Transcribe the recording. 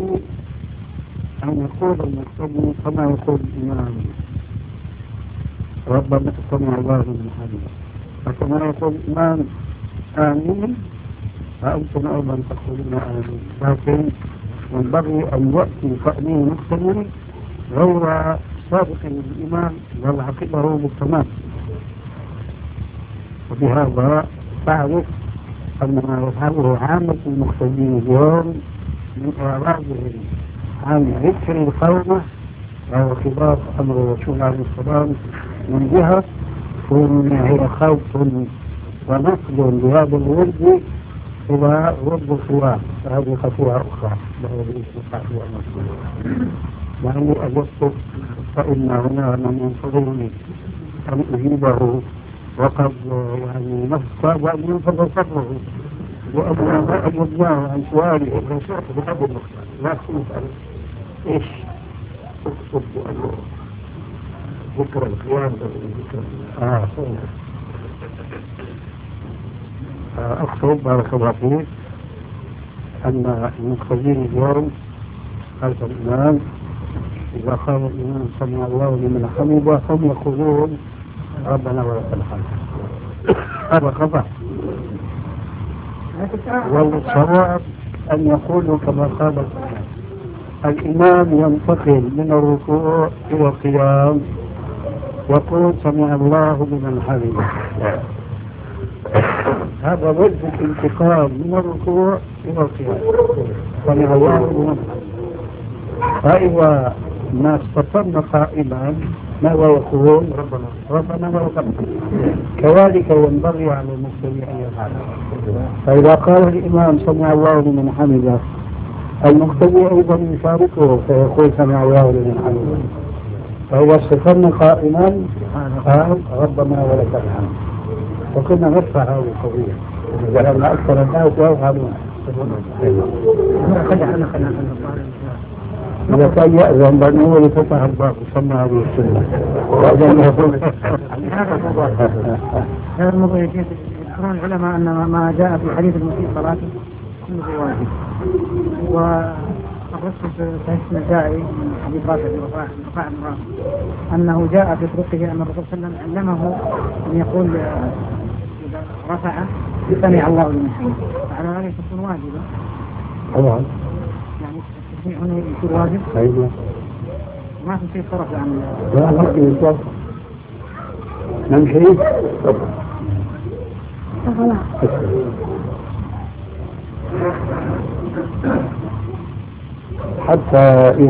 ينبغي أن يقول المقتدي كما يقول الإمام ربنا سمع الله لمن حمده، فكما يقول الإمام آمين فأنتم أيضا تقولون آمين، لكن ينبغي أن يأتي تأمين المقتدي غير سابق للإمام بل عقبه بالتمام. وبهذا تعرف أن ما يفعله عامة المقتدين اليوم من إعراضهم عن ذكر القومة أو خلاف أمر الرسول عليه السلام من جهة هي خوف ونقل لهذا الورد إلى ورد الخلاف، فهذه خطوة أخرى وهو الاستقاء والمسؤولية. يعني أجبت فإن هنا من ينتظرني أن أجيبه وقد يعني نفسه وأن ينفذ صبره وأن أجبناه عن سؤاله الرسول بهذا النقطة. لا تسأل إيش أقصد أنه ذكر القيام ذكر أقصد بارك الله فيك أن المقتدين اليوم خلف الإمام إذا قال الإمام سمع الله لمن حمده هم يقولون ربنا ولك الحمد. هذا خطأ، والصواب أن يقولوا كما قال الإمام ينتقل من الركوع إلى القيام يقول سمع الله لمن حمده. هذا وجه الانتقال من الركوع إلى القيام، سمع الله لمن حمده. فإذا ما استقرنا قائما ماذا يقول ربنا ولك الحمد. كذلك ينبغي على المسلمين أن يفعلوا. فإذا قال الإمام سمع الله لمن حمده المقتدي أيضا يشاركه فيقول سمع الله لمن حمده. فإذا استقرنا قائما قال ربنا ولك الحمد. وكنا نرفع هذه القضية وجعلنا أكثر الناس يفعلون. إذا كان يأذن بأنه لفتح الباب وسمى هذه السنة هذا الموضوع يذكرون العلماء أن ما جاء في حديث المسيء صلاته كله واجب. والرسول في صحيح النسائي حديث رافع بن رافع أنه جاء في طرقه أن الرسول صلى الله عليه وسلم علمه أن يقول إذا رفع سمع الله لمن حمده، فعلى ذلك تكون واجبة. طبعا هنا يكون واجب. أيوة. ما في شيء صرف عن لا نمشي نمشي حتى